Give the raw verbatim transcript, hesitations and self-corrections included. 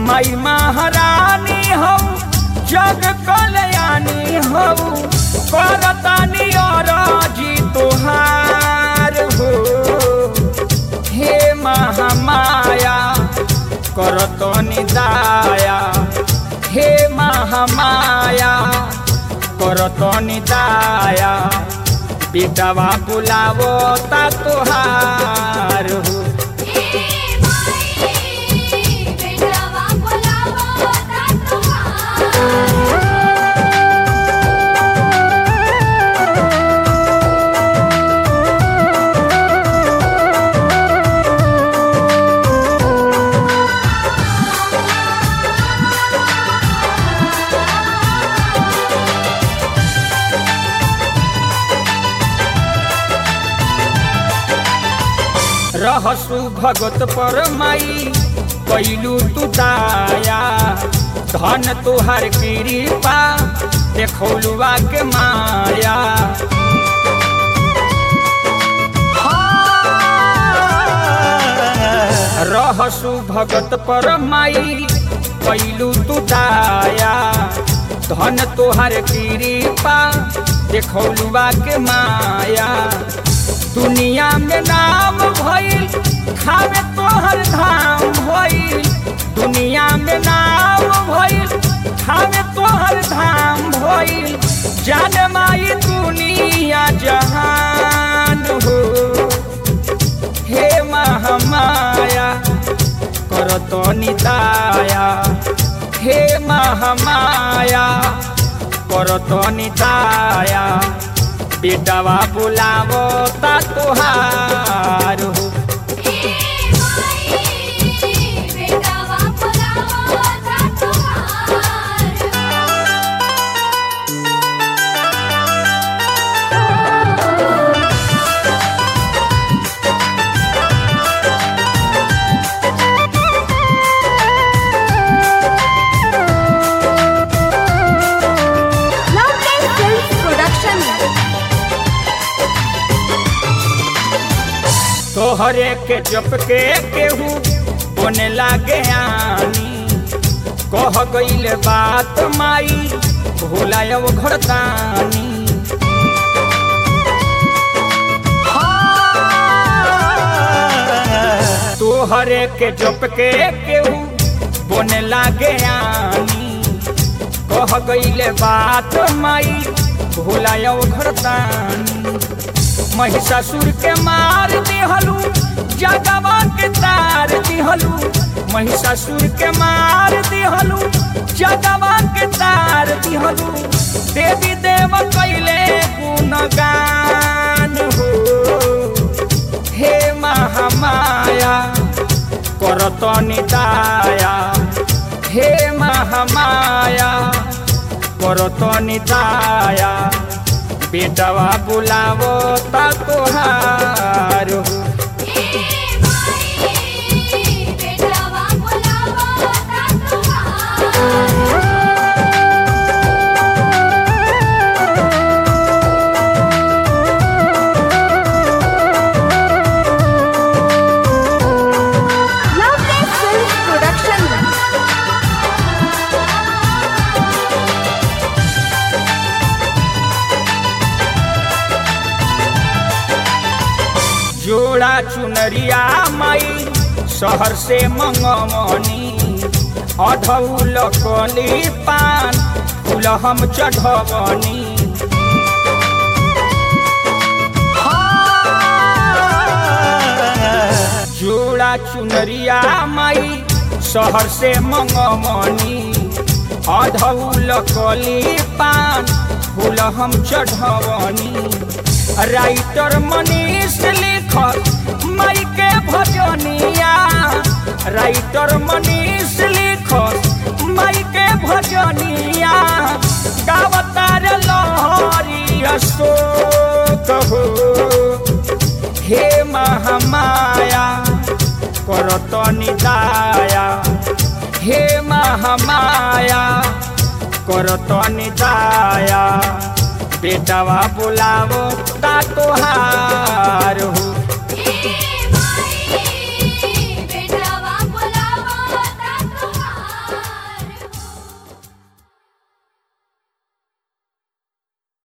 माई महारानी हो जग कल्याणी हो करतानी और जी तुहार हो। हे महामाया करतनी दाया, हे महामाया करतनी दाया, बेटवा बुलावो ता तुहार हो। रहसु भगत पर माई कैलू तू दाया, धन तुहार कृपा देखौलुआ के माया। रहसु भगत पर माई कैलू तू दाया, धन तुहार कृपा देखौलुआ के माया। दुनिया में नाम भइल खावे तोहर धाम भइल, दुनिया में नाम भइल खावे तोहर धाम भइल। जान माई दुनिया जहान हो। हे महामाया करतनी दाया, हे महामाया करतनी दाया, बेटवा बुलावो ता तुहार हो। तोहरे के जप के केहू बोने लागे आनी, कह गईल बात माई भूलायब घरदानी। तोहरे के जप के केहू बोने लागे आनी, कह गईल बात माई भूलायब घरदानी। महिषासुर के मार दिहलू जगवा के तार दिहलू, महिषासुर के मार दिहलू जगवा के तार दिहलू। देवी देव कैले गुणगान हो। हे महामाया करतनी दाया, हे महामाया करतनी दाया, बेटवा बुलावो ता तुहार हो। जोड़ा चुनरिया माई शहर से मंगमनी, अधौल कली पान फूल हम चढ़वनी। जोड़ा चुनरिया माई शहर से मंगमनी, अधौल कली पान फूल हम चढ़वनी। राइटर मनीष लिखत माई के भजनिया, राइटर मनीष लिखत माई के भजनिया। गावतार लहरी अशोक हो। हे महामाया करतनी दाया, हे महामाया करतनी दाया, बेटवा बुलावो ता तुहार हो।